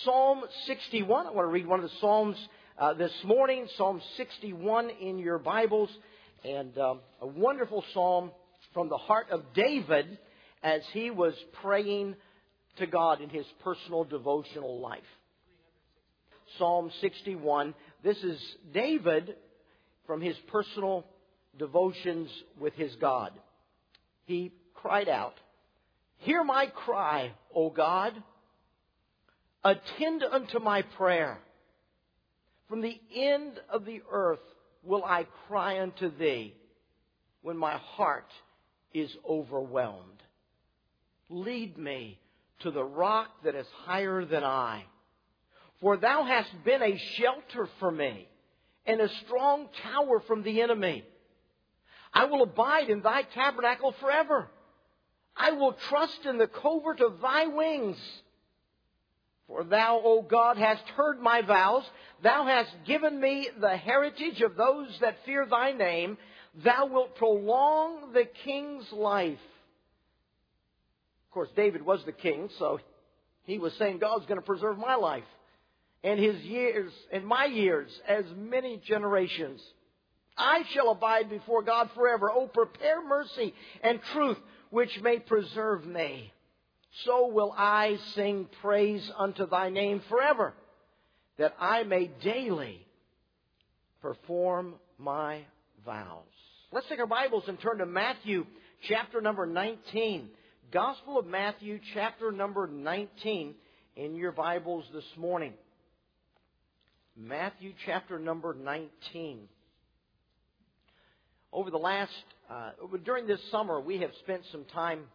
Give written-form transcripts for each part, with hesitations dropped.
Psalm 61. I want to read one of the Psalms this morning, Psalm 61 in your Bibles, and a wonderful psalm from the heart of David as he was praying to God in his personal devotional life. Psalm 61. This is David from his personal devotions with his God. He cried out, "Hear my cry, O God. Attend unto my prayer. From the end of the earth will I cry unto thee when my heart is overwhelmed. Lead me to the rock that is higher than I. For thou hast been a shelter for me and a strong tower from the enemy. I will abide in thy tabernacle forever. I will trust in the covert of thy wings. For thou, O God, hast heard my vows. Thou hast given me the heritage of those that fear thy name. Thou wilt prolong the king's life." Of course, David was the king, so he was saying, God's going to preserve my life and his years and my years as many generations. I shall abide before God forever. Oh, prepare mercy and truth, which may preserve me. So will I sing praise unto thy name forever, that I may daily perform my vows. Let's take our Bibles and turn to Matthew chapter number 19. Gospel of Matthew chapter number 19 in your Bibles this morning. Matthew chapter number 19. During this summer, we have spent some time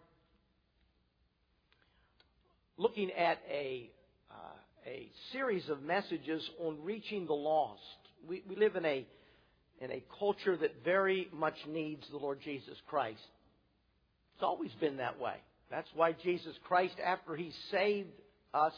looking at a series of messages on reaching the lost. We live in a culture that very much needs the Lord Jesus Christ. It's always been that way. That's why Jesus Christ, after He saved us,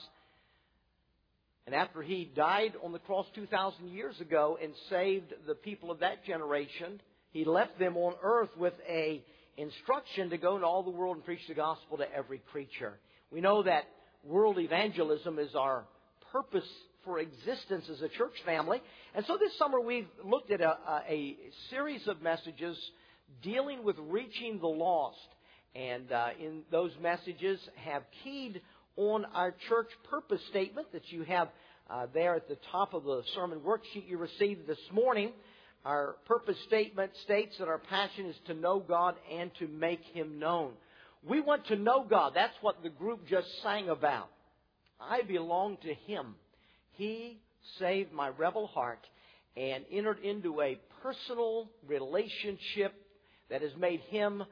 and after He died on the cross 2,000 years ago and saved the people of that generation, He left them on earth with a instruction to go into all the world and preach the gospel to every creature. We know that world evangelism is our purpose for existence as a church family. And so this summer we've looked at a series of messages dealing with reaching the lost. And in those messages have keyed on our church purpose statement that you have there at the top of the sermon worksheet you received this morning. Our purpose statement states that our passion is to know God and to make Him known. We want to know God. That's what the group just sang about. I belong to Him. He saved my rebel heart and entered into a personal relationship that has made Him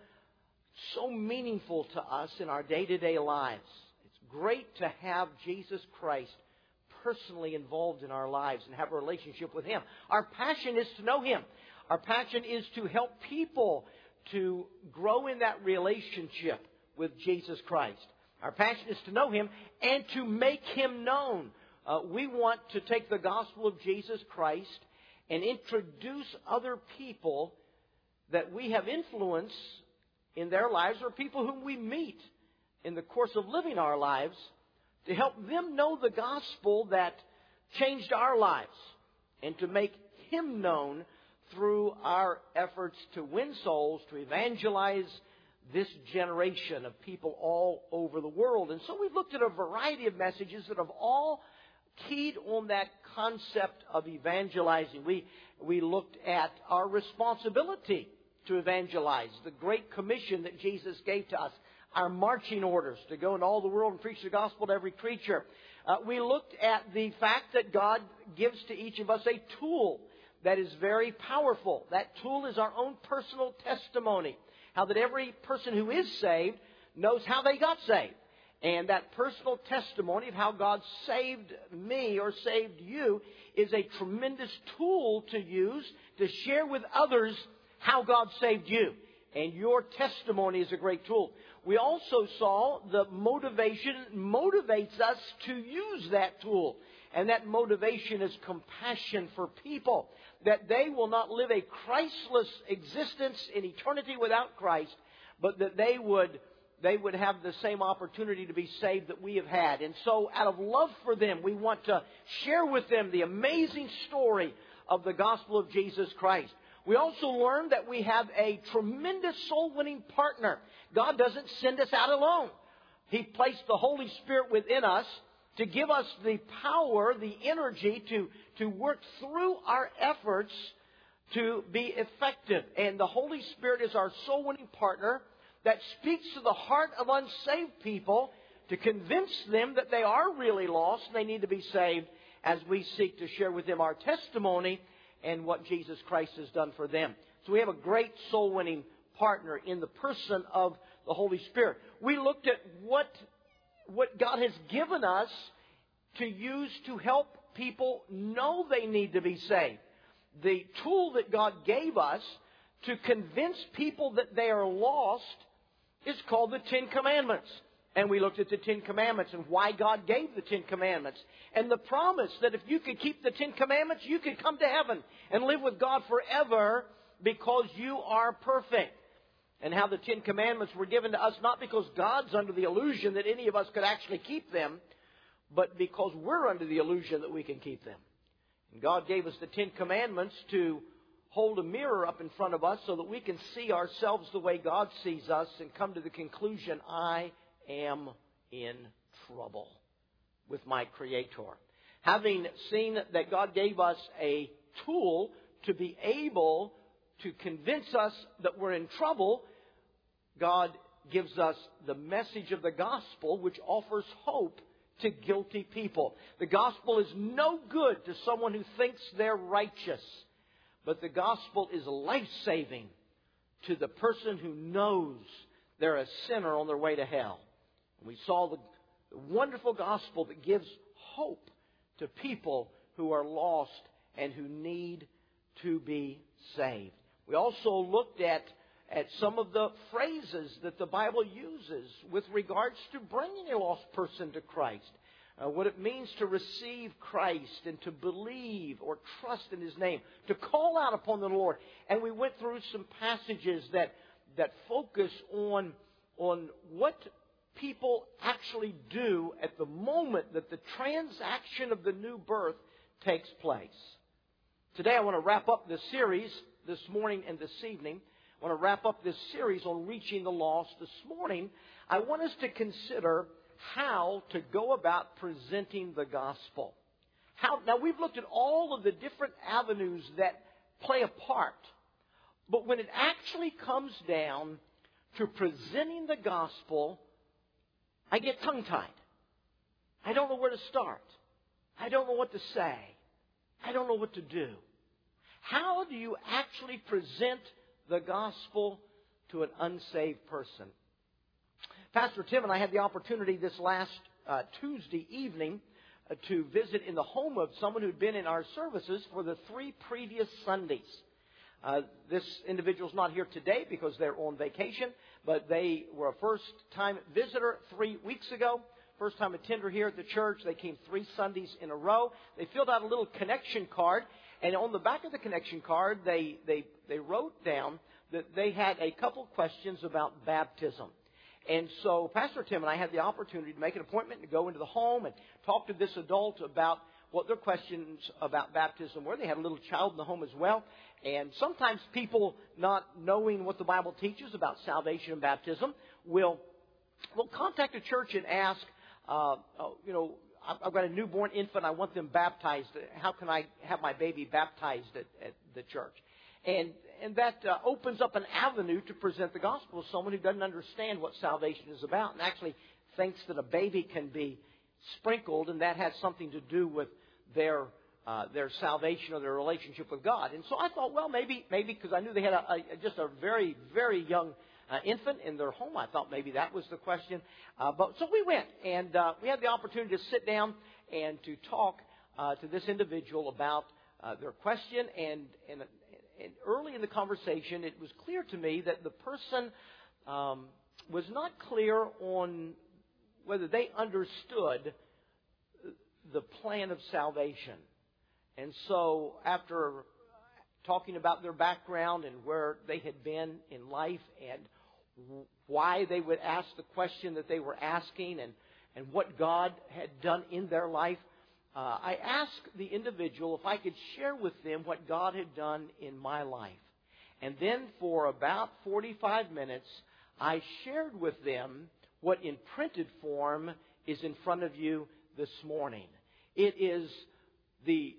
so meaningful to us in our day-to-day lives. It's great to have Jesus Christ personally involved in our lives and have a relationship with Him. Our passion is to know Him. Our passion is to help people to grow in that relationship with Jesus Christ. Our passion is to know Him and to make Him known. We want to take the gospel of Jesus Christ and introduce other people that we have influence in their lives or people whom we meet in the course of living our lives to help them know the gospel that changed our lives and to make Him known through our efforts to win souls, to evangelize this generation of people all over the world. And so we've looked at a variety of messages that have all keyed on that concept of evangelizing. We looked at our responsibility to evangelize, the Great Commission that Jesus gave to us, our marching orders to go into all the world and preach the gospel to every creature. We looked at the fact that God gives to each of us a tool that is very powerful. That tool is our own personal testimony. How that every person who is saved knows how they got saved. And that personal testimony of how God saved me or saved you is a tremendous tool to use to share with others how God saved you. And your testimony is a great tool. We also saw the motivation motivates us to use that tool. And that motivation is compassion for people. That they will not live a Christless existence in eternity without Christ, but that they would they would have the same opportunity to be saved that we have had. And so out of love for them, we want to share with them the amazing story of the gospel of Jesus Christ. We also learned that we have a tremendous soul-winning partner. God doesn't send us out alone. He placed the Holy Spirit within us to give us the power, the energy to work through our efforts to be effective. And the Holy Spirit is our soul-winning partner that speaks to the heart of unsaved people to convince them that they are really lost and they need to be saved, as we seek to share with them our testimony and what Jesus Christ has done for them. So we have a great soul-winning partner in the person of the Holy Spirit. We looked at what God has given us to use to help people know they need to be saved. The tool that God gave us to convince people that they are lost is called the Ten Commandments. And we looked at the Ten Commandments and why God gave the Ten Commandments. And the promise that if you could keep the Ten Commandments, you could come to heaven and live with God forever because you are perfect. And how the Ten Commandments were given to us not because God's under the illusion that any of us could actually keep them, but because we're under the illusion that we can keep them. And God gave us the Ten Commandments to hold a mirror up in front of us so that we can see ourselves the way God sees us and come to the conclusion, I am in trouble with my Creator. Having seen that God gave us a tool to be able to convince us that we're in trouble, God gives us the message of the gospel, which offers hope to guilty people. The gospel is no good to someone who thinks they're righteous, but the gospel is life-saving to the person who knows they're a sinner on their way to hell. We saw the wonderful gospel that gives hope to people who are lost and who need to be saved. We also looked at some of the phrases that the Bible uses with regards to bringing a lost person to Christ. What it means to receive Christ and to believe or trust in His name, to call out upon the Lord. And we went through some passages that focus on what people actually do at the moment that the transaction of the new birth takes place. Today I want to wrap up this series this morning and this evening. I want to wrap up this series on reaching the lost. This morning, I want us to consider how to go about presenting the gospel. Now, we've looked at all of the different avenues that play a part. But when it actually comes down to presenting the gospel, I get tongue-tied. I don't know where to start. I don't know what to say. I don't know what to do. How do you actually present the gospel to an unsaved person? Pastor Tim and I had the opportunity this last Tuesday evening to visit in the home of someone who'd been in our services for the 3 previous Sundays. This individual's not here today because they're on vacation, but they were a first-time visitor 3 weeks ago. First-time attender here at the church. They came 3 Sundays in a row. They filled out a little connection card, and on the back of the connection card, they wrote down that they had a couple questions about baptism. And so Pastor Tim and I had the opportunity to make an appointment to go into the home and talk to this adult about what their questions about baptism were. They had a little child in the home as well. And sometimes people, not knowing what the Bible teaches about salvation and baptism, will contact a church and ask, I've got a newborn infant. I want them baptized. How can I have my baby baptized at the church? And that opens up an avenue to present the gospel to someone who doesn't understand what salvation is about and actually thinks that a baby can be sprinkled and that has something to do with their salvation or their relationship with God. And so I thought, well, maybe because I knew they had just a very, very young infant in their home, I thought maybe that was the question. But so we went, and we had the opportunity to sit down and to talk to this individual about their question. And early in the conversation, it was clear to me that the person was not clear on whether they understood the plan of salvation. And so after talking about their background and where they had been in life and why they would ask the question that they were asking and what God had done in their life, I asked the individual if I could share with them what God had done in my life. And then for about 45 minutes, I shared with them what in printed form is in front of you this morning. It is the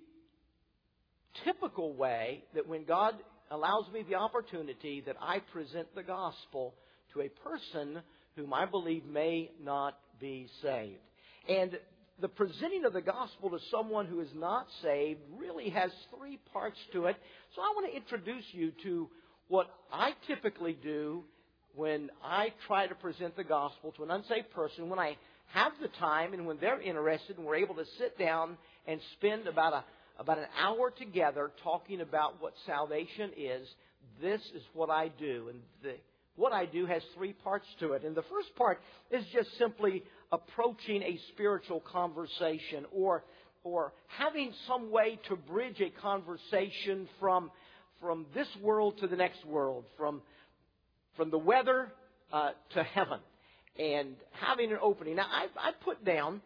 typical way that when God allows me the opportunity that I present the gospel to a person whom I believe may not be saved. And the presenting of the gospel to someone who is not saved really has three parts to it. So I want to introduce you to what I typically do when I try to present the gospel to an unsaved person, when I have the time and when they're interested and we're able to sit down and spend about an hour together talking about what salvation is. This is what I do. And what I do has three parts to it. And the first part is just simply approaching a spiritual conversation or having some way to bridge a conversation from this world to the next world, from the weather to heaven, and having an opening. Now, I put down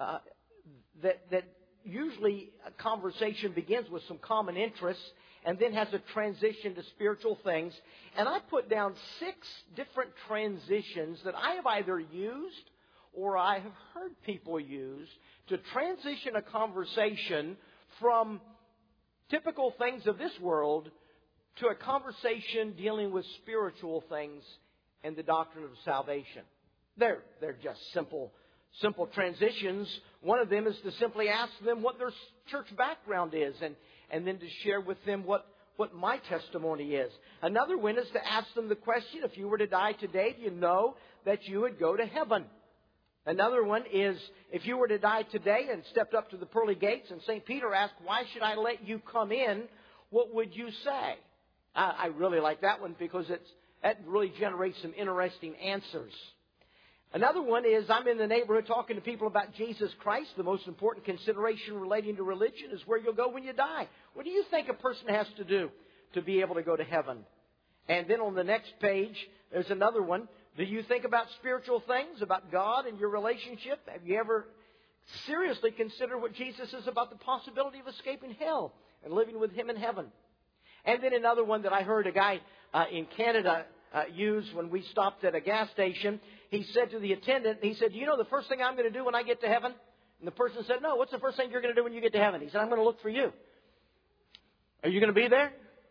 that usually a conversation begins with some common interests and then has a transition to spiritual things. And I put down 6 different transitions that I have either used or I have heard people use to transition a conversation from typical things of this world to a conversation dealing with spiritual things and the doctrine of salvation. They're just simple transitions. One of them is to simply ask them what their church background is and then to share with them what my testimony is. Another one is to ask them the question, if you were to die today, do you know that you would go to heaven? Another one is, if you were to die today and stepped up to the pearly gates and St. Peter asked, why should I let you come in? What would you say? I really like that one because that really generates some interesting answers. Another one is, I'm in the neighborhood talking to people about Jesus Christ. The most important consideration relating to religion is where you'll go when you die. What do you think a person has to do to be able to go to heaven? And then on the next page, there's another one. Do you think about spiritual things, about God and your relationship? Have you ever seriously considered what Jesus says about the possibility of escaping hell and living with Him in heaven? And then another one that I heard a guy in Canada use when we stopped at a gas station. He said to the attendant, he said, do you know the first thing I'm going to do when I get to heaven? And the person said, no, what's the first thing you're going to do when you get to heaven? He said, I'm going to look for you. Are you going to be there?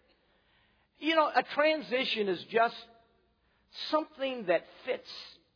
You know, a transition is just something that fits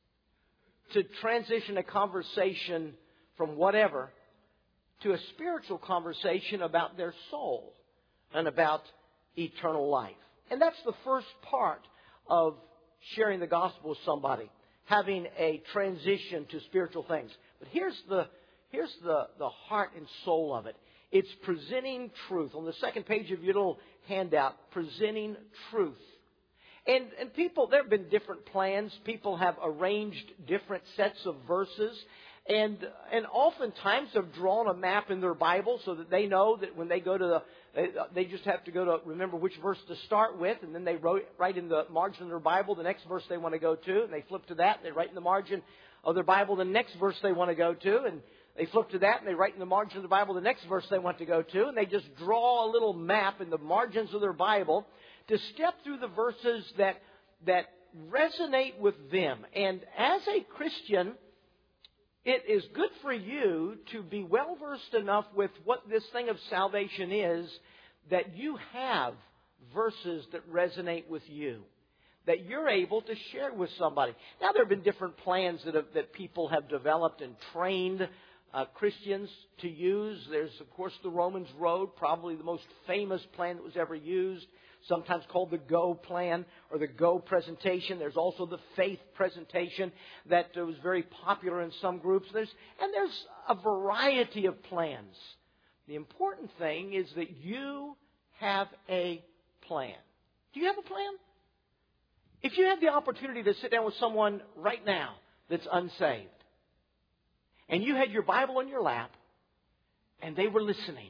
to transition a conversation from whatever to a spiritual conversation about their soul and about eternal life. And that's the first part of sharing the gospel with somebody, having a transition to spiritual things. But here's the heart and soul of it. It's presenting truth. On the second page of your little handout, presenting truth. And people, there have been different plans. People have arranged different sets of verses. And oftentimes have drawn a map in their Bible so that they know that when they go to they just have to go to remember which verse to start with, and then they write in the margin of their Bible the next verse they want to go to, and they flip to that, and they write in the margin of their Bible the next verse they want to go to, and they flip to that, and they write in the margin of the Bible the next verse they want to go to, and they just draw a little map in the margins of their Bible to step through the verses that resonate with them. And as a Christian, it is good for you to be well-versed enough with what this thing of salvation is that you have verses that resonate with you, that you're able to share with somebody. Now, there have been different plans that people have developed and trained Christians to use. There's, of course, the Romans Road, probably the most famous plan that was ever used, sometimes called the Go plan or the Go presentation. There's also the Faith presentation that was very popular in some groups. There's a variety of plans. The important thing is that you have a plan. Do you have a plan? If you had the opportunity to sit down with someone right now that's unsaved, and you had your Bible in your lap, and they were listening,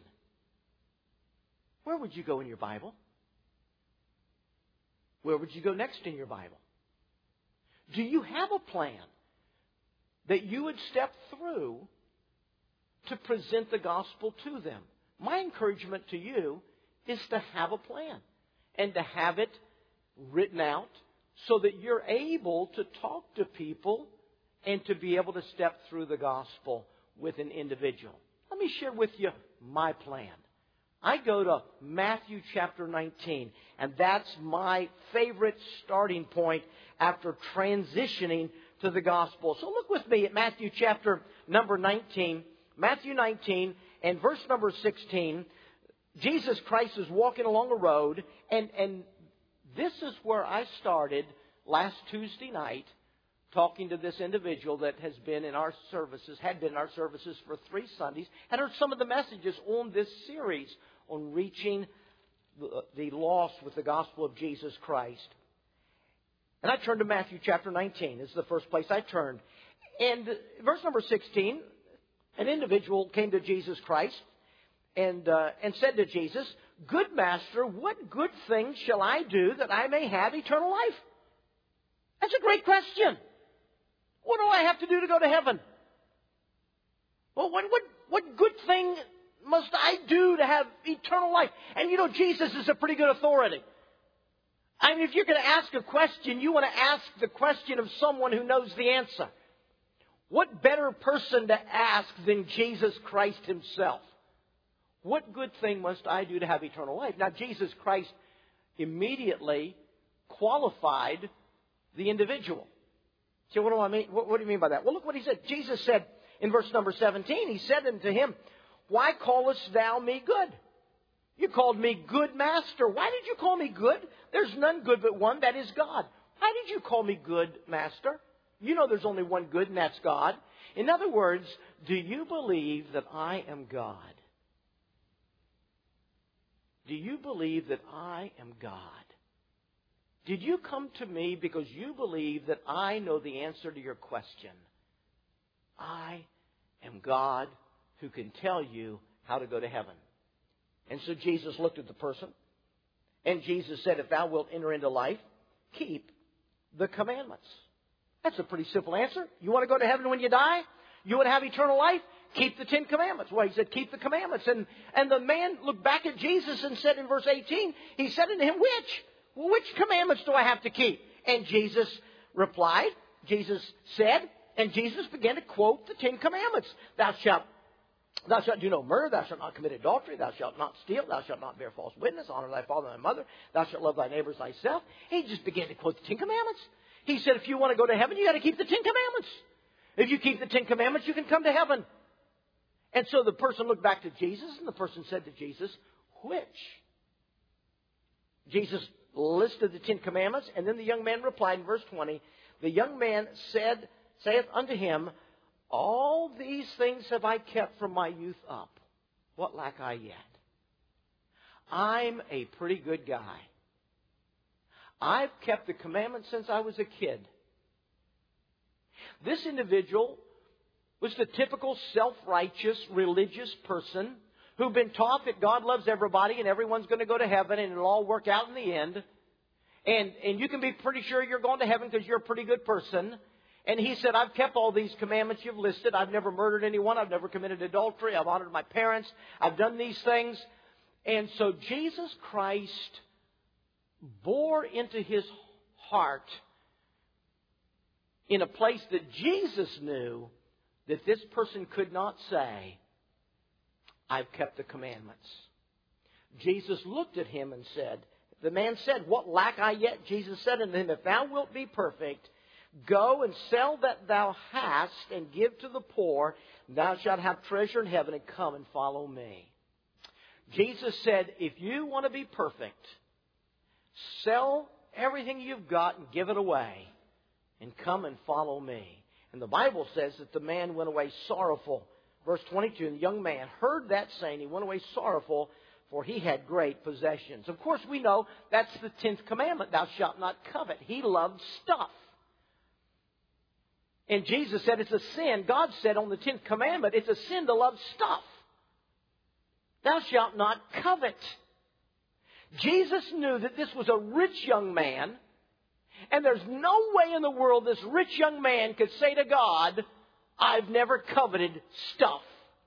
where would you go in your Bible? Where would you go next in your Bible? Do you have a plan that you would step through to present the gospel to them? My encouragement to you is to have a plan and to have it written out so that you're able to talk to people and to be able to step through the gospel with an individual. Let me share with you my plan. I go to Matthew chapter 19, and that's my favorite starting point after transitioning to the gospel. So look with me at Matthew chapter number 19. Matthew 19 and verse number 16. Jesus Christ is walking along a road, and this is where I started last Tuesday night talking to this individual that has been in our services, had been in our services for 3 Sundays, and heard some of the messages on this series on reaching the lost with the gospel of Jesus Christ. And I turned to Matthew chapter 19. This is the first place I turned. And verse number 16, an individual came to Jesus Christ and said to Jesus, "Good master, what good thing shall I do that I may have eternal life?" That's a great question. What do I have to do to go to heaven? Well, what good thing must I do to have eternal life? And you know, Jesus is a pretty good authority. I mean, if you're going to ask a question, you want to ask the question of someone who knows the answer. What better person to ask than Jesus Christ himself? What good thing must I do to have eternal life? Now, Jesus Christ immediately qualified the individual. So what do I mean? What do you mean by that? Well, look what he said. Jesus said in verse number 17, he said unto him, "Why callest thou me good? You called me good master." Why did you call me good? There's none good but one, that is God. Why did you call me good master? You know there's only one good, and that's God. In other words, do you believe that I am God? Do you believe that I am God? Did you come to me because you believe that I know the answer to your question? I am God who can tell you how to go to heaven. And so Jesus looked at the person, and Jesus said, "If thou wilt enter into life, keep the commandments." That's a pretty simple answer. You want to go to heaven when you die? You want to have eternal life? Keep the 10 commandments. Well, he said, keep the commandments. And the man looked back at Jesus and said in verse 18, he said unto him, Which commandments do I have to keep? And Jesus replied, Jesus said, and Jesus began to quote the 10 commandments. Thou shalt do no murder, thou shalt not commit adultery, thou shalt not steal, thou shalt not bear false witness, honor thy father and thy mother, thou shalt love thy neighbor as thyself. He just began to quote the 10 commandments. He said, if you want to go to heaven, you got to keep the 10 commandments. If you keep the 10 commandments, you can come to heaven. And so the person looked back to Jesus, and the person said to Jesus, which? Jesus listed the 10 commandments, and then the young man replied in verse 20, the young man saith unto him, all these things have I kept from my youth up. What lack I yet? I'm a pretty good guy. I've kept the commandments since I was a kid. This individual was the typical self-righteous religious person who'd been taught that God loves everybody and everyone's going to go to heaven and it'll all work out in the end. And you can be pretty sure you're going to heaven because you're a pretty good person. And he said, I've kept all these commandments you've listed. I've never murdered anyone. I've never committed adultery. I've honored my parents. I've done these things. And so Jesus Christ bore into his heart in a place that Jesus knew that this person could not say, I've kept the commandments. Jesus looked at him and said, the man said, what lack I yet? Jesus said unto him, if thou wilt be perfect, go and sell that thou hast and give to the poor, thou shalt have treasure in heaven, and come and follow me. Jesus said, if you want to be perfect, sell everything you've got and give it away, and come and follow me. And the Bible says that the man went away sorrowful. Verse 22, and the young man heard that saying, he went away sorrowful, for he had great possessions. Of course, we know that's the 10th commandment, thou shalt not covet. He loved stuff. And Jesus said it's a sin. God said on the 10th commandment, it's a sin to love stuff. Thou shalt not covet. Jesus knew that this was a rich young man. And there's no way in the world this rich young man could say to God, I've never coveted stuff.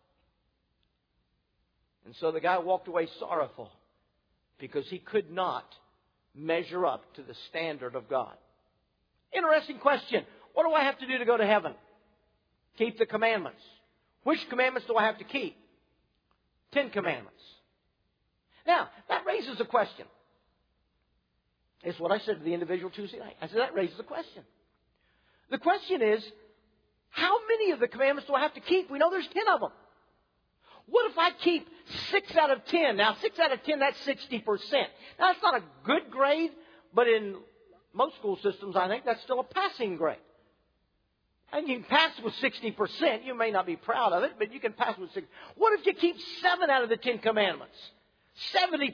And so the guy walked away sorrowful because he could not measure up to the standard of God. Interesting question. What do I have to do to go to heaven? Keep the commandments. Which commandments do I have to keep? 10 commandments. Now, that raises a question. It's what I said to the individual Tuesday night. I said, that raises a question. The question is, how many of the commandments do I have to keep? We know there's 10 of them. What if I keep 6 out of 10? Now, 6 out of 10, that's 60%. Now, that's not a good grade, but in most school systems, I think that's still a passing grade. And you can pass with 60%. You may not be proud of it, but you can pass with 60%. What if you keep 7 out of the 10 commandments? 70%.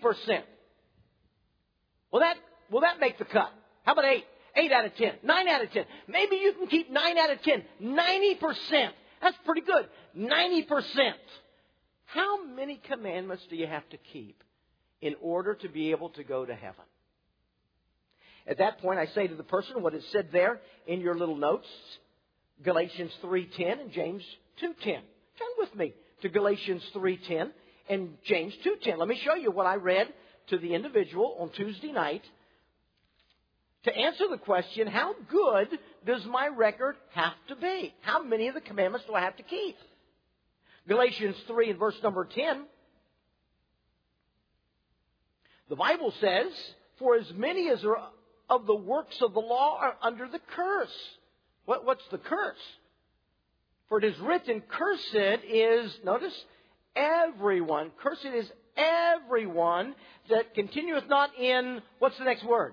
Will that make the cut? How about 8? 8 out of 10. 9 out of 10. Maybe you can keep 9 out of 10. 90%. That's pretty good. 90%. How many commandments do you have to keep in order to be able to go to heaven? At that point, I say to the person what is said there in your little notes, Galatians 3:10 and James 2:10. Turn with me to Galatians 3:10 and James 2:10. Let me show you what I read to the individual on Tuesday night to answer the question, how good does my record have to be? How many of the commandments do I have to keep? Galatians 3 and verse number 10. The Bible says, for as many as are of the works of the law are under the curse. What's the curse? For it is written, cursed is, notice, everyone. Cursed is everyone that continueth not in, what's the next word?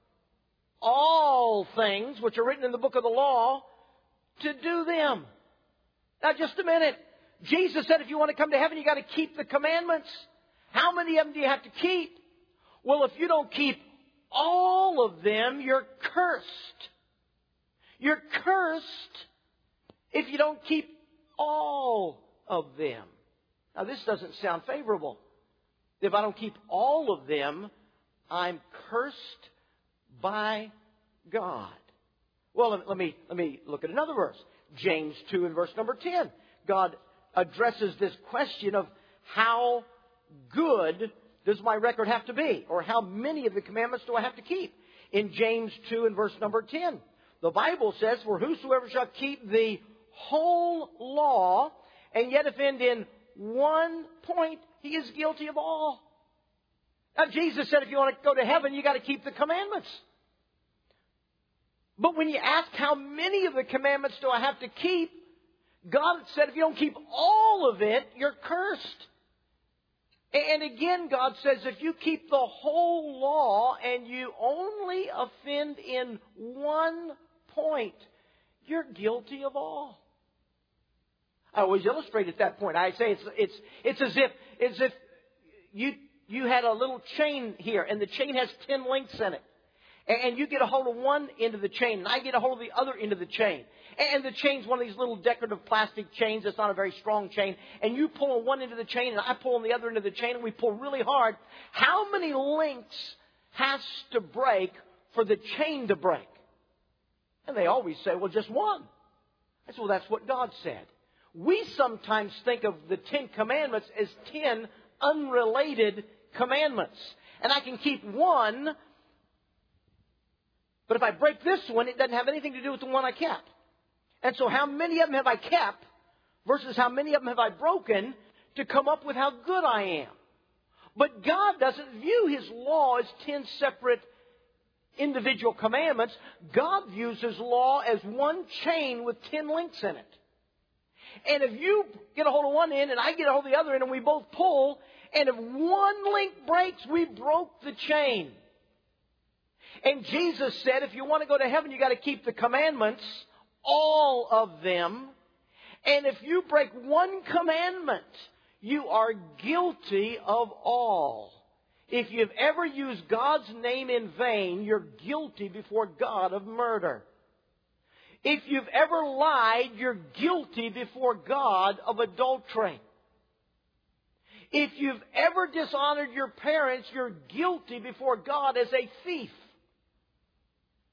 All things which are written in the book of the law to do them. Now just a minute. Jesus said if you want to come to heaven, you got to keep the commandments. How many of them do you have to keep? Well, if you don't keep all of them, you're cursed. You're cursed if you don't keep all of them. Now, this doesn't sound favorable. If I don't keep all of them, I'm cursed by God. Well, let me look at another verse. James 2 and verse number 10. God addresses this question of how good does my record have to be? Or how many of the commandments do I have to keep? In James 2 and verse number 10, the Bible says, for whosoever shall keep the whole law and yet offend in one point, he is guilty of all. Now, Jesus said if you want to go to heaven, you got to keep the commandments. But when you ask how many of the commandments do I have to keep, God said if you don't keep all of it, you're cursed. And again, God says if you keep the whole law and you only offend in one point, you're guilty of all. I always illustrate at that point. I say it's as if you had a little chain here, and the chain has 10 links in it. And you get a hold of one end of the chain, and I get a hold of the other end of the chain. And the chain's one of these little decorative plastic chains. It's not a very strong chain. And you pull on one end of the chain, and I pull on the other end of the chain, and we pull really hard. How many links has to break for the chain to break? And they always say, well, just one. I said, well, that's what God said. We sometimes think of the 10 commandments as 10 unrelated commandments. And I can keep one, but if I break this one, it doesn't have anything to do with the one I kept. And so how many of them have I kept versus how many of them have I broken to come up with how good I am? But God doesn't view His law as 10 separate individual commandments. God views His law as one chain with 10 links in it. And if you get a hold of one end and I get a hold of the other end and we both pull, and if one link breaks, we broke the chain. And Jesus said, if you want to go to heaven, you got to keep the commandments, all of them. And if you break one commandment, you are guilty of all. If you've ever used God's name in vain, you're guilty before God of murder. If you've ever lied, you're guilty before God of adultery. If you've ever dishonored your parents, you're guilty before God as a thief.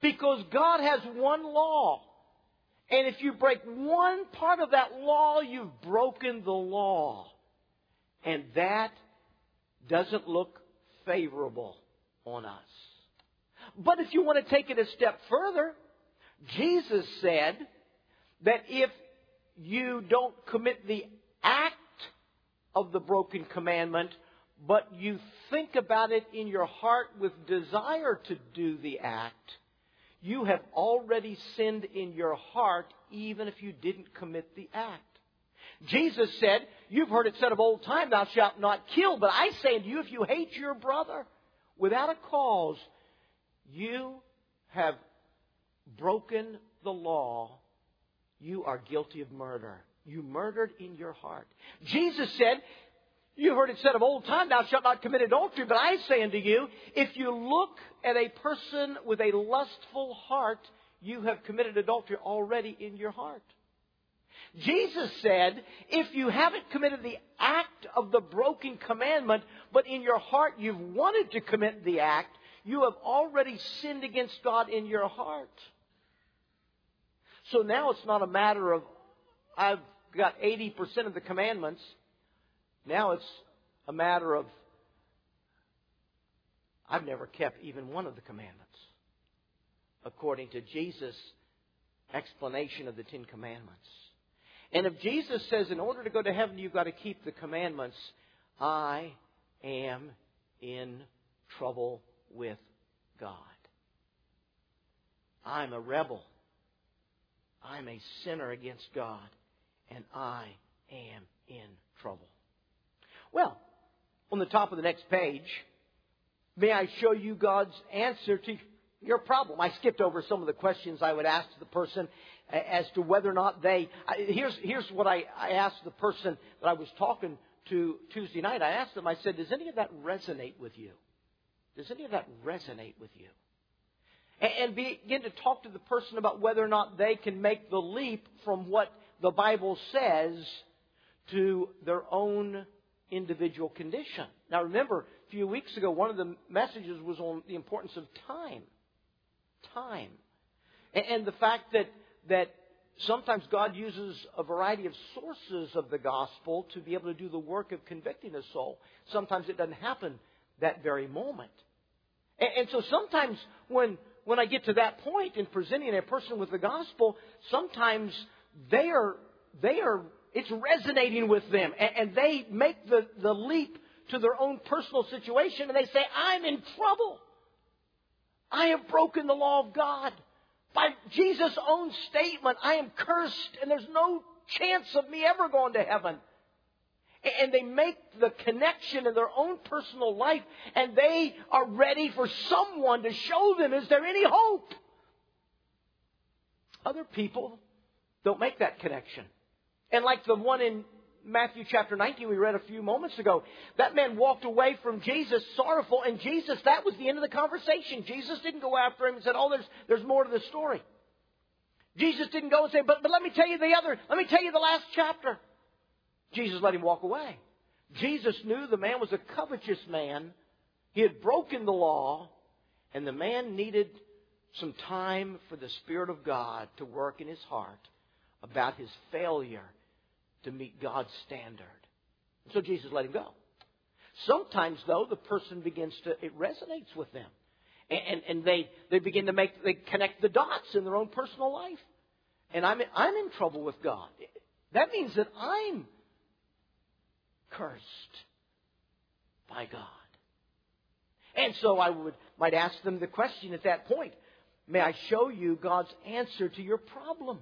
Because God has one law. And if you break one part of that law, you've broken the law. And that doesn't look favorable on us. But if you want to take it a step further, Jesus said that if you don't commit the act of the broken commandment, but you think about it in your heart with desire to do the act, you have already sinned in your heart even if you didn't commit the act. Jesus said, you've heard it said of old time, thou shalt not kill. But I say unto you, if you hate your brother without a cause, you have broken the law. You are guilty of murder. You murdered in your heart. Jesus said, you heard it said of old time, thou shalt not commit adultery. But I say unto you, if you look at a person with a lustful heart, you have committed adultery already in your heart. Jesus said, if you haven't committed the act of the broken commandment, but in your heart you've wanted to commit the act, you have already sinned against God in your heart. So now it's not a matter of, I've got 80% of the commandments. Now it's a matter of, I've never kept even one of the commandments, according to Jesus' explanation of the Ten Commandments. And if Jesus says, in order to go to heaven, you've got to keep the commandments, I am in trouble with God. I'm a rebel. I'm a sinner against God. And I am in trouble. Well, on the top of the next page, may I show you God's answer to your problem. I skipped over some of the questions I would ask the person as to whether or not they... Here's what I asked the person that I was talking to Tuesday night. I asked them, I said, does any of that resonate with you? Does any of that resonate with you? And begin to talk to the person about whether or not they can make the leap from what the Bible says to their own individual condition. Now remember, a few weeks ago, one of the messages was on the importance of time. Time. And the fact that sometimes God uses a variety of sources of the gospel to be able to do the work of convicting a soul. Sometimes it doesn't happen that very moment. And so sometimes when I get to that point in presenting a person with the gospel, sometimes it's resonating with them. And they make the leap to their own personal situation and they say, I'm in trouble. I have broken the law of God. By Jesus' own statement, I am cursed and there's no chance of me ever going to heaven. And they make the connection in their own personal life and they are ready for someone to show them, is there any hope? Other people don't make that connection. And like the one in Matthew chapter 19 we read a few moments ago, that man walked away from Jesus sorrowful, and Jesus, that was the end of the conversation. Jesus didn't go after him and said, oh, there's more to the story. Jesus didn't go and say, but let me tell you the last chapter. Jesus let him walk away. Jesus knew the man was a covetous man. He had broken the law, and the man needed some time for the Spirit of God to work in his heart about his failure to meet God's standard. So Jesus let him go. Sometimes, though, the person it resonates with them. And they begin to they connect the dots in their own personal life. And I'm in trouble with God. That means that I'm cursed by God. And so I might ask them the question at that point, may I show you God's answer to your problem?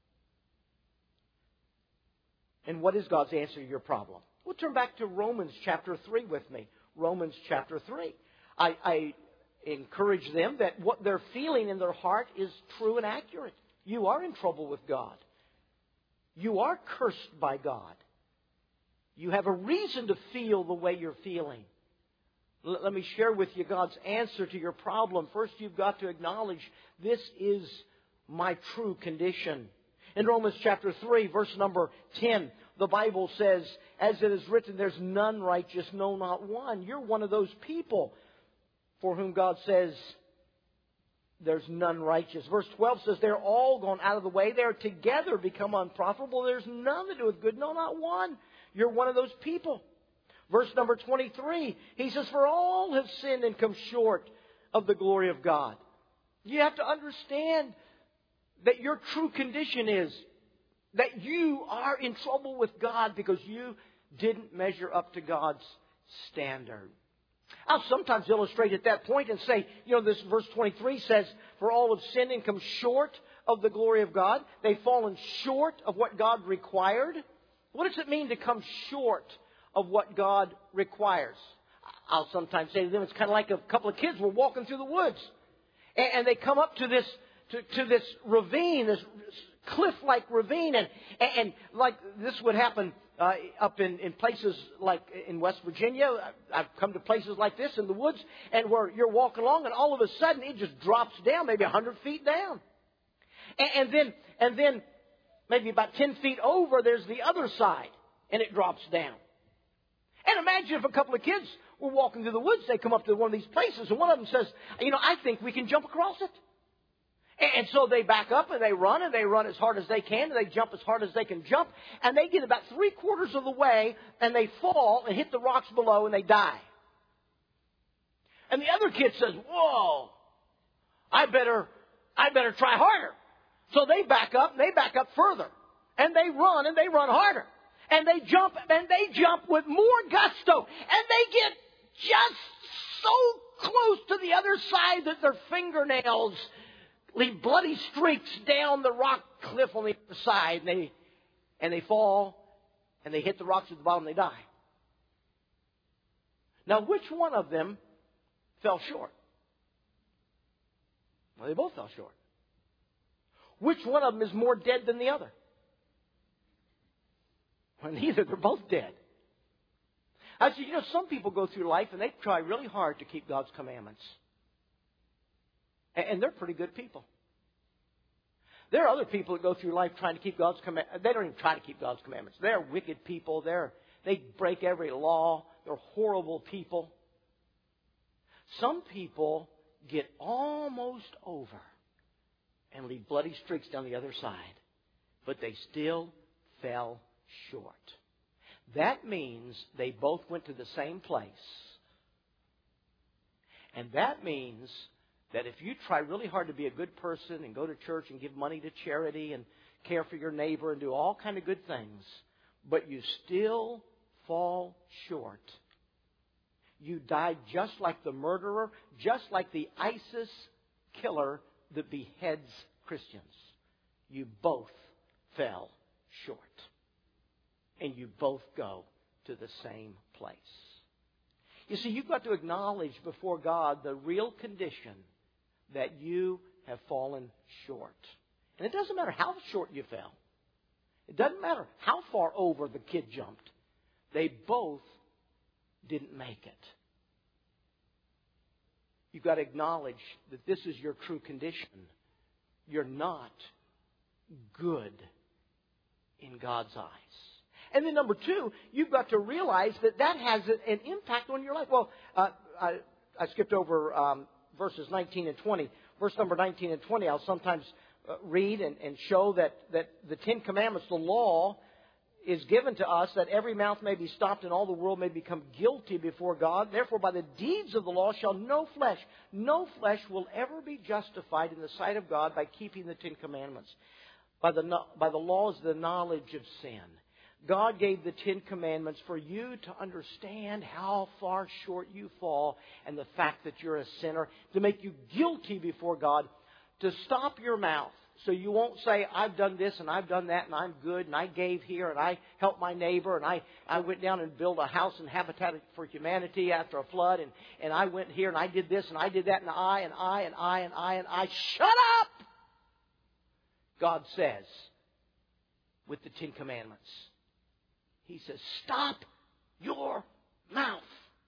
And what is God's answer to your problem? We'll turn back to Romans chapter 3 with me. Romans chapter 3. I encourage them that what they're feeling in their heart is true and accurate. You are in trouble with God. You are cursed by God. You have a reason to feel the way you're feeling. Let me share with you God's answer to your problem. First, you've got to acknowledge this is my true condition. In Romans chapter 3, verse number 10, the Bible says, as it is written, there's none righteous, no, not one. You're one of those people for whom God says there's none righteous. Verse 12 says, they're all gone out of the way. They're together become unprofitable. There's none that doeth good, no, not one. You're one of those people. Verse number 23, he says, for all have sinned and come short of the glory of God. You have to understand that your true condition is that you are in trouble with God because you didn't measure up to God's standard. I'll sometimes illustrate at that point and say, this verse 23 says, for all have sinned and come short of the glory of God. They've fallen short of what God required. What does it mean to come short of what God requires? I'll sometimes say to them, it's kind of like a couple of kids were walking through the woods. And they come up to this ravine, this cliff-like ravine. And like this would happen up in places like in West Virginia. I've come to places like this in the woods, and where you're walking along, and all of a sudden it just drops down, maybe 100 feet down. And then maybe about 10 feet over, there's the other side, and it drops down. And imagine if a couple of kids were walking through the woods, they come up to one of these places, and one of them says, I think we can jump across it. And so they back up and they run as hard as they can, and they jump as hard as they can jump, and they get about 3/4 of the way, and they fall and hit the rocks below, and they die. And the other kid says, whoa, I better try harder. So they back up further, and they run harder. And they jump with more gusto, and they get just so close to the other side that their fingernails leave bloody streaks down the rock cliff on the other side, and they fall, and they hit the rocks at the bottom, and they die. Now, which one of them fell short? Well, they both fell short. Which one of them is more dead than the other? Well, neither. They're both dead. I said, some people go through life and they try really hard to keep God's commandments. And they're pretty good people. There are other people that go through life trying to keep God's commandments. They don't even try to keep God's commandments. They're wicked people. They break every law. They're horrible people. Some people get almost over and leave bloody streaks down the other side, but they still fell short. That means they both went to the same place. And that means that if you try really hard to be a good person and go to church and give money to charity and care for your neighbor and do all kind of good things, but you still fall short, you die just like the murderer, just like the ISIS killer that beheads Christians. You both fell short. And you both go to the same place. You see, you've got to acknowledge before God the real condition that you have fallen short. And it doesn't matter how short you fell. It doesn't matter how far over the kid jumped. They both didn't make it. You've got to acknowledge that this is your true condition. You're not good in God's eyes. And then number two, you've got to realize that has an impact on your life. Well, I skipped over verses 19 and 20. Verse number 19 and 20, I'll sometimes read and show that the Ten Commandments, the law, is given to us that every mouth may be stopped and all the world may become guilty before God. Therefore, by the deeds of the law shall no flesh will ever be justified in the sight of God by keeping the Ten Commandments. By the law is the knowledge of sin. God gave the Ten Commandments for you to understand how far short you fall and the fact that you're a sinner, to make you guilty before God, to stop your mouth so you won't say, I've done this and I've done that and I'm good and I gave here and I helped my neighbor and I went down and built a house in Habitat for Humanity after a flood and I went here and I did this and I did that and I. Shut up! God says with the Ten Commandments. He says, stop your mouth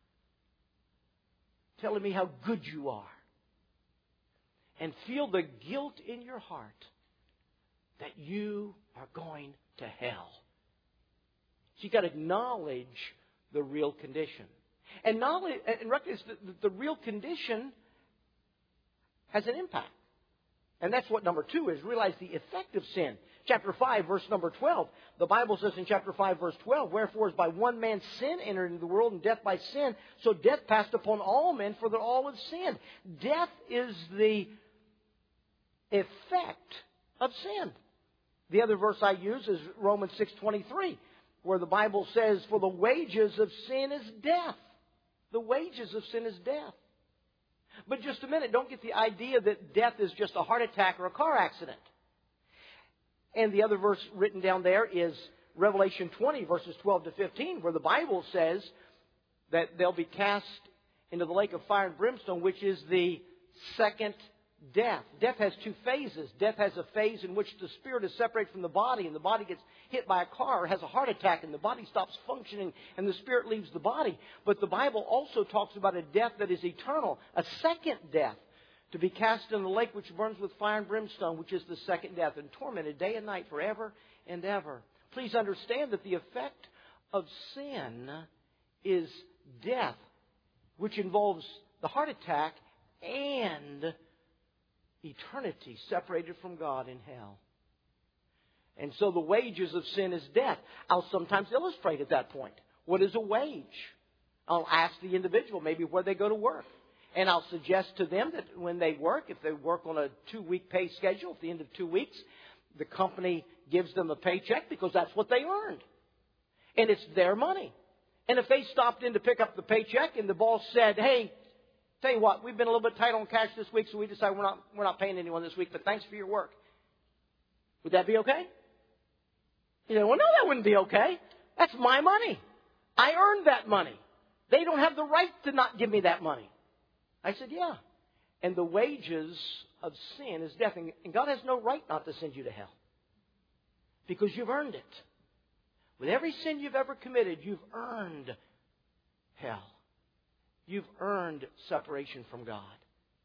telling me how good you are. And feel the guilt in your heart that you are going to hell. So you've got to acknowledge the real condition. And recognize that the real condition has an impact. And that's what number 2 is. Realize the effect of sin. Chapter 5, verse number 12. The Bible says in chapter 5, verse 12, "Wherefore as by one man's sin entered into the world, and death by sin, so death passed upon all men, for that all have sinned." Death is the effect of sin. The other verse I use is Romans 6:23, where the Bible says, "For the wages of sin is death." The wages of sin is death. But just a minute, don't get the idea that death is just a heart attack or a car accident. And the other verse written down there is Revelation 20, verses 12 to 15, where the Bible says that they'll be cast into the lake of fire and brimstone, which is the second death. Death has 2 phases. Death has a phase in which the spirit is separated from the body, and the body gets hit by a car or has a heart attack, and the body stops functioning, and the spirit leaves the body. But the Bible also talks about a death that is eternal, a second death, to be cast in the lake which burns with fire and brimstone, which is the second death, and tormented day and night forever and ever. Please understand that the effect of sin is death, which involves the heart attack and eternity separated from God in hell. And so the wages of sin is death. I'll sometimes illustrate at that point. What is a wage? I'll ask the individual maybe where they go to work. And I'll suggest to them that when they work, if they work on a 2-week pay schedule, at the end of 2 weeks, the company gives them a paycheck because that's what they earned. And it's their money. And if they stopped in to pick up the paycheck and the boss said, "Hey, tell you what, we've been a little bit tight on cash this week, so we decided we're not paying anyone this week, but thanks for your work." Would that be okay? You say, "Well, no, that wouldn't be okay. That's my money. I earned that money. They don't have the right to not give me that money." I said, "Yeah." And the wages of sin is death. And God has no right not to send you to hell, because you've earned it. With every sin you've ever committed, you've earned hell. You've earned separation from God.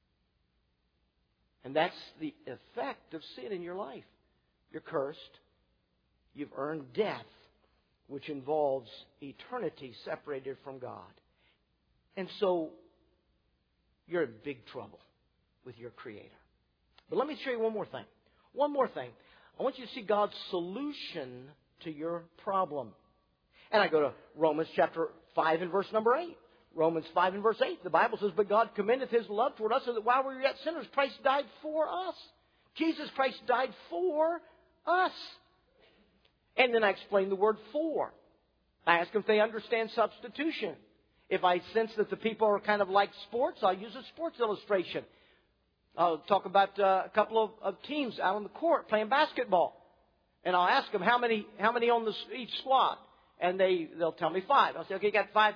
And that's the effect of sin in your life. You're cursed. You've earned death, which involves eternity separated from God. And so you're in big trouble with your Creator. But let me show you one more thing. One more thing. I want you to see God's solution to your problem. And I go to Romans chapter 5 and verse number 8. Romans 5 and verse 8, the Bible says, "But God commendeth His love toward us, so that while we were yet sinners, Christ died for us." Jesus Christ died for us. And then I explain the word "for." I ask them if they understand substitution. If I sense that the people are kind of like sports, I'll use a sports illustration. I'll talk about a couple of teams out on the court playing basketball. And I'll ask them how many on each squad. And they'll tell me 5. I'll say, "Okay, you got 5.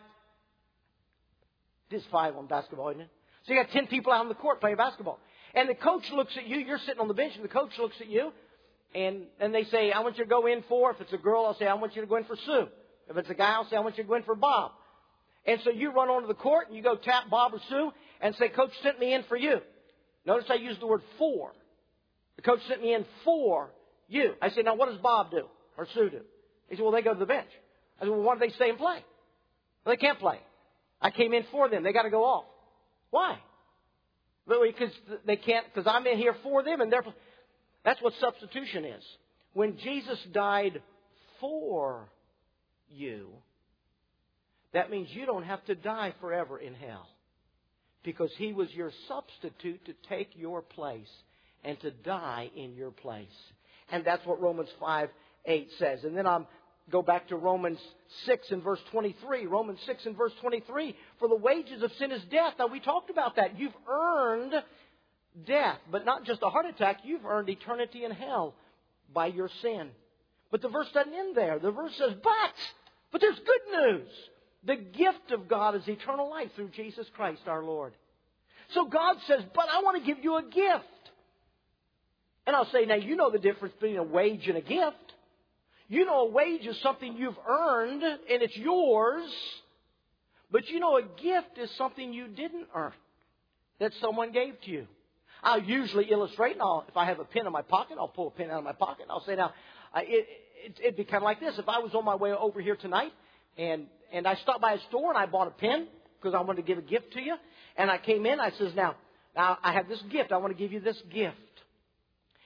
It is 5 on basketball, isn't it? So you got 10 people out on the court playing basketball. And the coach looks at you. You're sitting on the bench, and the coach looks at you. And they say, "I want you to go in for," if it's a girl, I'll say, "I want you to go in for Sue." If it's a guy, I'll say, "I want you to go in for Bob." And so you run onto the court, and you go tap Bob or Sue and say, "Coach sent me in for you." Notice I use the word "for." The coach sent me in for you. I say, "Now what does Bob do or Sue do?" He said, "Well, they go to the bench." I said, "Well, why do they stay and play?" "Well, they can't play. I came in for them. They got to go off." "Why?" "Because they can't, because I'm in here for them and they're..." That's what substitution is. When Jesus died for you, that means you don't have to die forever in hell, because He was your substitute to take your place and to die in your place. And that's what Romans 5:8 says. And then I'm go back to Romans 6 and verse 23. Romans 6 and verse 23. "For the wages of sin is death." Now, we talked about that. You've earned death, but not just a heart attack. You've earned eternity in hell by your sin. But the verse doesn't end there. The verse says, but there's good news. The gift of God is eternal life through Jesus Christ our Lord. So God says, "But I want to give you a gift." And I'll say, "Now, you know the difference between a wage and a gift. You know a wage is something you've earned and it's yours. But you know a gift is something you didn't earn, that someone gave to you." I'll usually illustrate, and if I have a pen in my pocket, I'll pull a pen out of my pocket, and I'll say, "Now, it'd be kind of like this. If I was on my way over here tonight, and I stopped by a store and I bought a pen because I wanted to give a gift to you, and I came in, I says, now I have this gift. I want to give you this gift.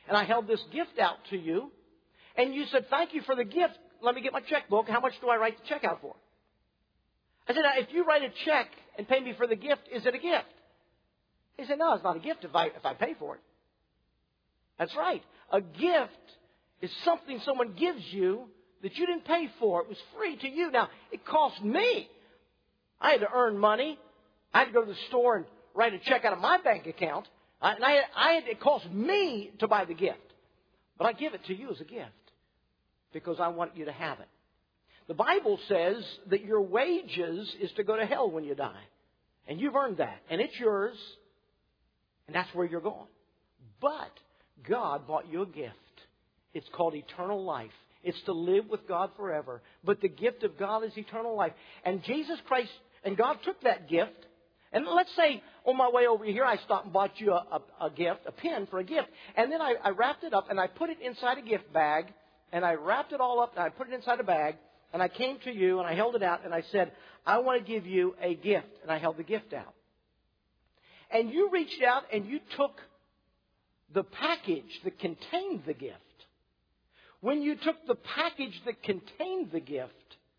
and I held this gift out to you, and you said, thank you for the gift. Let me get my checkbook. How much do I write the check out for? I said, now, if you write a check and pay me for the gift, is it a gift? He said, no, it's not a gift if I pay for it. That's right. A gift is something someone gives you that you didn't pay for. It was free to you. Now, it cost me. I had to earn money. I had to go to the store and write a check out of my bank account. It cost me to buy the gift. But I give it to you as a gift because I want you to have it. The Bible says that your wages is to go to hell when you die. And you've earned that. And it's yours. And that's where you're going. But God bought you a gift. It's called eternal life. It's to live with God forever. But the gift of God is eternal life. And Jesus Christ, and God took that gift. And let's say on my way over here, I stopped and bought you a gift, a pen for a gift. And then I wrapped it up and I put it inside a gift bag. And I wrapped it all up and I put it inside a bag. And I came to you and I held it out and I said, I want to give you a gift. And I held the gift out. And you reached out and you took the package that contained the gift. When you took the package that contained the gift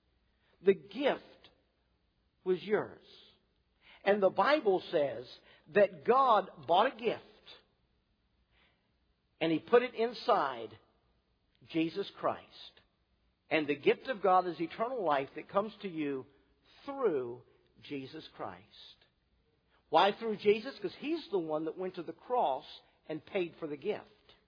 was yours. And the Bible says that God bought a gift and He put it inside Jesus Christ. And the gift of God is eternal life that comes to you through Jesus Christ. Why through Jesus? Because He's the one that went to the cross and paid for the gift.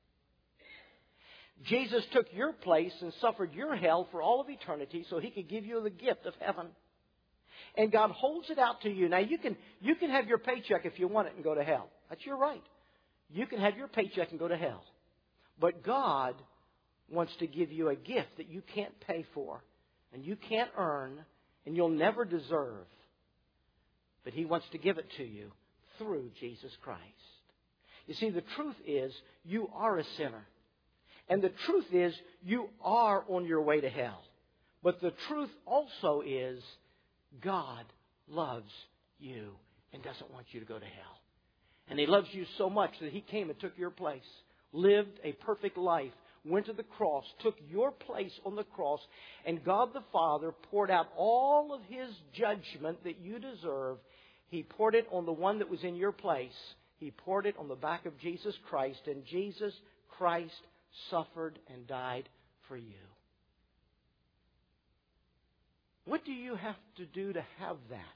Jesus took your place and suffered your hell for all of eternity so He could give you the gift of heaven. And God holds it out to you. Now, you can have your paycheck if you want it and go to hell. That's your right. You can have your paycheck and go to hell. But God wants to give you a gift that you can't pay for and you can't earn and you'll never deserve. But He wants to give it to you through Jesus Christ. You see, the truth is you are a sinner. And the truth is you are on your way to hell. But the truth also is God loves you and doesn't want you to go to hell. And He loves you so much that He came and took your place, lived a perfect life, went to the cross, took your place on the cross, and God the Father poured out all of His judgment that you deserve. He poured it on the one that was in your place. He poured it on the back of Jesus Christ, and Jesus Christ suffered and died for you. What do you have to do to have that?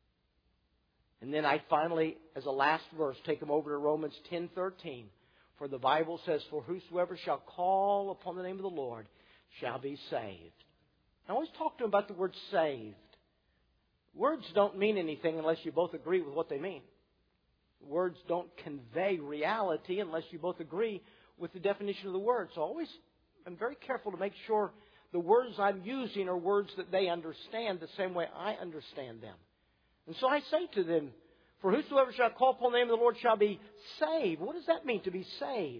And then I finally, as a last verse, take them over to Romans 10:13. For the Bible says, for whosoever shall call upon the name of the Lord shall be saved. I always talk to them about the word saved. Words don't mean anything unless you both agree with what they mean. Words don't convey reality unless you both agree with the definition of the word. So I'm very careful to make sure the words I'm using are words that they understand the same way I understand them. And so I say to them, for whosoever shall call upon the name of the Lord shall be saved. What does that mean, to be saved?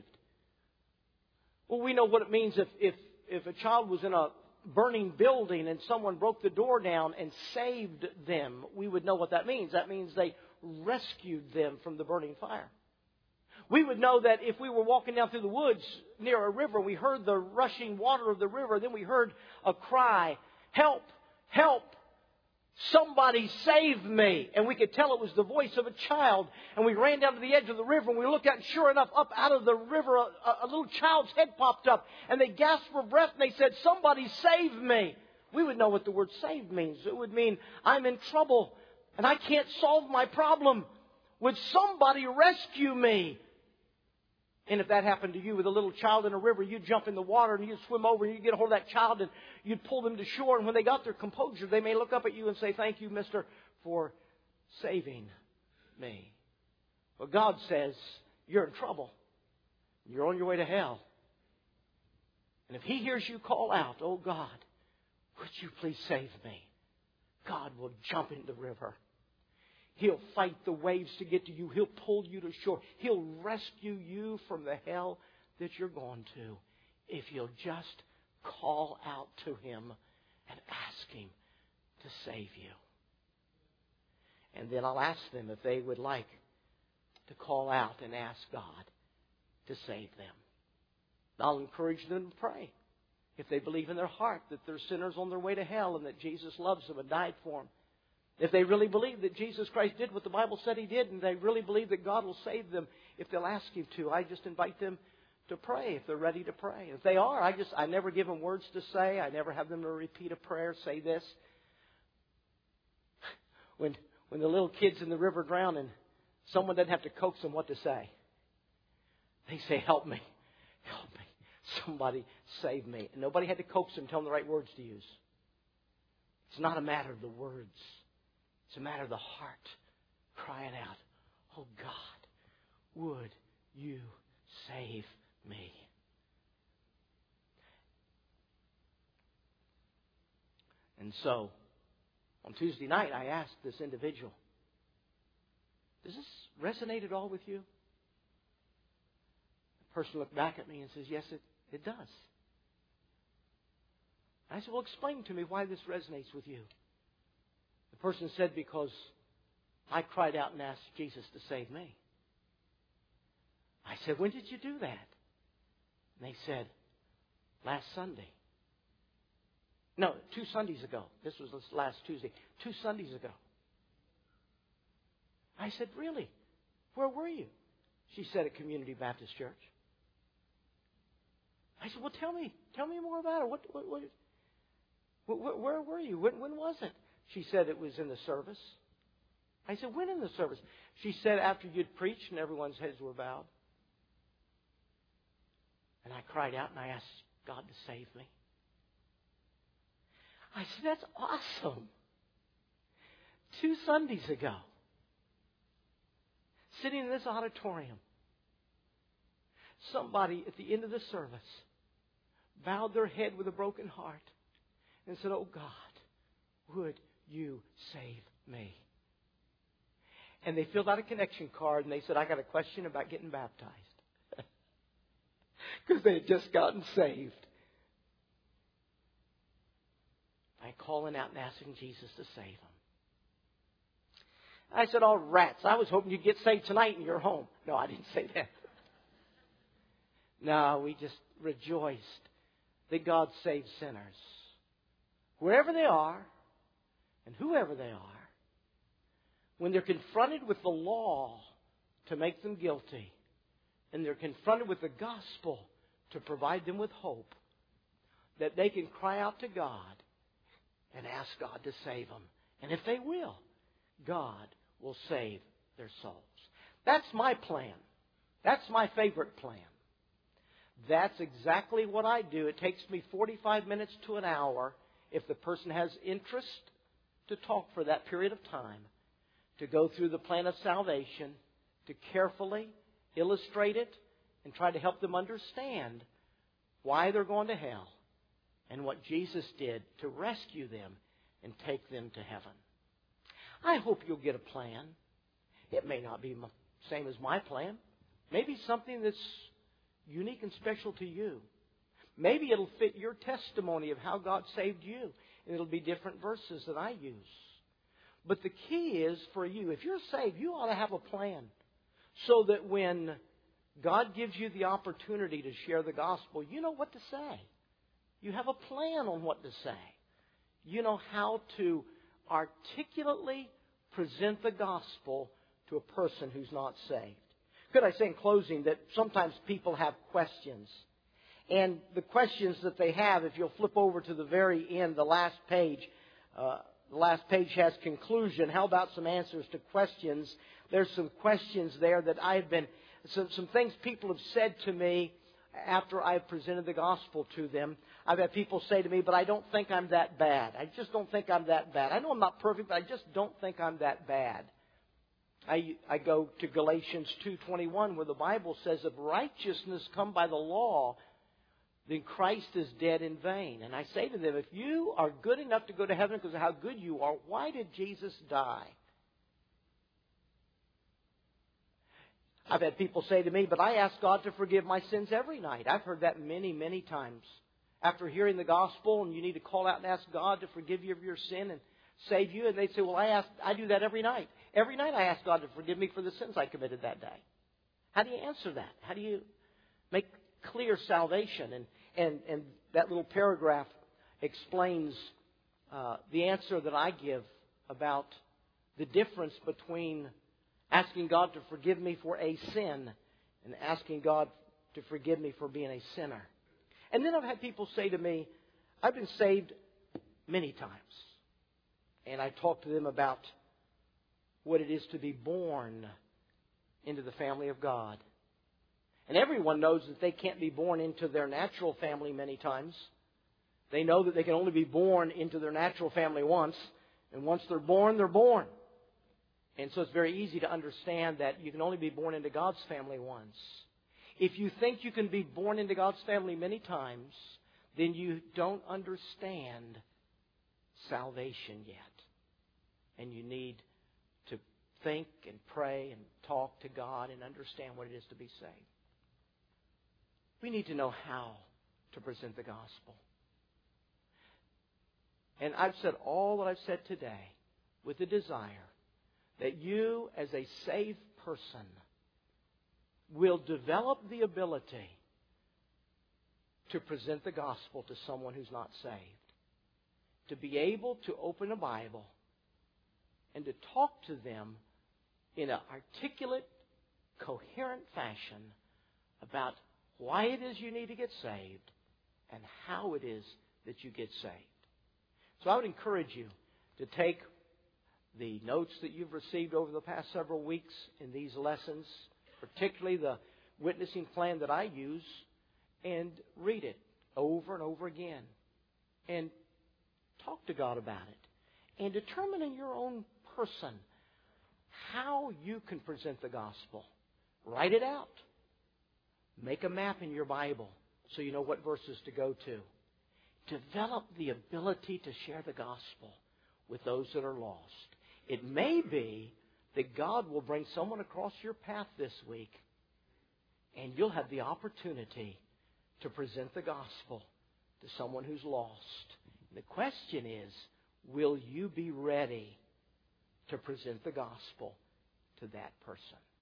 Well, we know what it means if a child was in a burning building and someone broke the door down and saved them. We would know what that means. That means they rescued them from the burning fire. We would know that if we were walking down through the woods near a river, we heard the rushing water of the river, then we heard a cry, help, help, somebody save me. And we could tell it was the voice of a child. And we ran down to the edge of the river and we looked out, and sure enough, up out of the river, a little child's head popped up. And they gasped for breath and they said, somebody save me. We would know what the word save means. It would mean I'm in trouble and I can't solve my problem. Would somebody rescue me? And if that happened to you with a little child in a river, you'd jump in the water and you'd swim over and you'd get a hold of that child and you'd pull them to shore. And when they got their composure, they may look up at you and say, thank you, mister, for saving me. But God says, you're in trouble. You're on your way to hell. And if He hears you call out, oh God, would you please save me? God will jump in the river. He'll fight the waves to get to you. He'll pull you to shore. He'll rescue you from the hell that you're going to if you'll just call out to Him and ask Him to save you. And then I'll ask them if they would like to call out and ask God to save them. I'll encourage them to pray. If they believe in their heart that they're sinners on their way to hell and that Jesus loves them and died for them. If they really believe that Jesus Christ did what the Bible said He did, and they really believe that God will save them if they'll ask Him to, I just invite them to pray if they're ready to pray. If they are, I never give them words to say. I never have them to repeat a prayer, say this. When the little kid's in the river drowning, someone doesn't have to coax them what to say. They say, help me, help me. Somebody save me. And nobody had to coax them, tell them the right words to use. It's not a matter of the words. It's a matter of the heart crying out, oh God, would you save me? And so, on Tuesday night, I asked this individual, does this resonate at all with you? The person looked back at me and says, yes, it does. I said, well, explain to me why this resonates with you. The person said, because I cried out and asked Jesus to save me. I said, when did you do that? And they said, last Sunday. No, 2 Sundays ago. This was last Tuesday. 2 Sundays ago. I said, really? Where were you? She said, at Community Baptist Church. I said, well, tell me more about it. Where were you? When was it? She said it was in the service. I said, when in the service? She said, after you'd preached and everyone's heads were bowed. And I cried out and I asked God to save me. I said, that's awesome. 2 Sundays ago, sitting in this auditorium, somebody at the end of the service bowed their head with a broken heart and said, oh God, would you save me? And they filled out a connection card and they said, I got a question about getting baptized. Because they had just gotten saved. By calling out and asking Jesus to save them. I said, oh, rats, I was hoping you'd get saved tonight in your home. No, I didn't say that. No, we just rejoiced that God saves sinners. Wherever they are and whoever they are, when they're confronted with the law to make them guilty, and they're confronted with the gospel to provide them with hope, that they can cry out to God and ask God to save them. And if they will, God will save their souls. That's my plan. That's my favorite plan. That's exactly what I do. It takes me 45 minutes to an hour, if the person has interest, to talk for that period of time, to go through the plan of salvation, to carefully illustrate it, and try to help them understand why they're going to hell and what Jesus did to rescue them and take them to heaven. I hope you'll get a plan. It may not be the same as my plan. Maybe something that's unique and special to you. Maybe it'll fit your testimony of how God saved you. And it'll be different verses that I use. But the key is for you, if you're saved, you ought to have a plan. So that when God gives you the opportunity to share the gospel, you know what to say. You have a plan on what to say. You know how to articulately present the gospel to a person who's not saved. Could I say in closing that sometimes people have questions. And the questions that they have, if you'll flip over to the very end, the last page has conclusion. How about some answers to questions? There's some questions there that I've been, some things people have said to me after I've presented the gospel to them. I've had people say to me, but I don't think I'm that bad. I just don't think I'm that bad. I know I'm not perfect, but I just don't think I'm that bad. I go to Galatians 2:21 where the Bible says, if righteousness come by the law, then Christ is dead in vain. And I say to them, if you are good enough to go to heaven because of how good you are, why did Jesus die? I've had people say to me, but I ask God to forgive my sins every night. I've heard that many, many times. After hearing the gospel, and you need to call out and ask God to forgive you of your sin and save you. And they say, well, I do that every night. Every night I ask God to forgive me for the sins I committed that day. How do you answer that? How do you make clear salvation. And that little paragraph explains the answer that I give about the difference between asking God to forgive me for a sin and asking God to forgive me for being a sinner. And then I've had people say to me, I've been saved many times. And I talk to them about what it is to be born into the family of God. And everyone knows that they can't be born into their natural family many times. They know that they can only be born into their natural family once. And once they're born, they're born. And so it's very easy to understand that you can only be born into God's family once. If you think you can be born into God's family many times, then you don't understand salvation yet. And you need to think and pray and talk to God and understand what it is to be saved. We need to know how to present the gospel. And I've said all that I've said today with the desire that you, as a saved person, will develop the ability to present the gospel to someone who's not saved. To be able to open a Bible and to talk to them in an articulate, coherent fashion about why it is you need to get saved and how it is that you get saved. So I would encourage you to take the notes that you've received over the past several weeks in these lessons, particularly the witnessing plan that I use, and read it over and over again. And talk to God about it. And determine in your own person how you can present the gospel. Write it out. Make a map in your Bible so you know what verses to go to. Develop the ability to share the gospel with those that are lost. It may be that God will bring someone across your path this week, and you'll have the opportunity to present the gospel to someone who's lost. The question is, will you be ready to present the gospel to that person?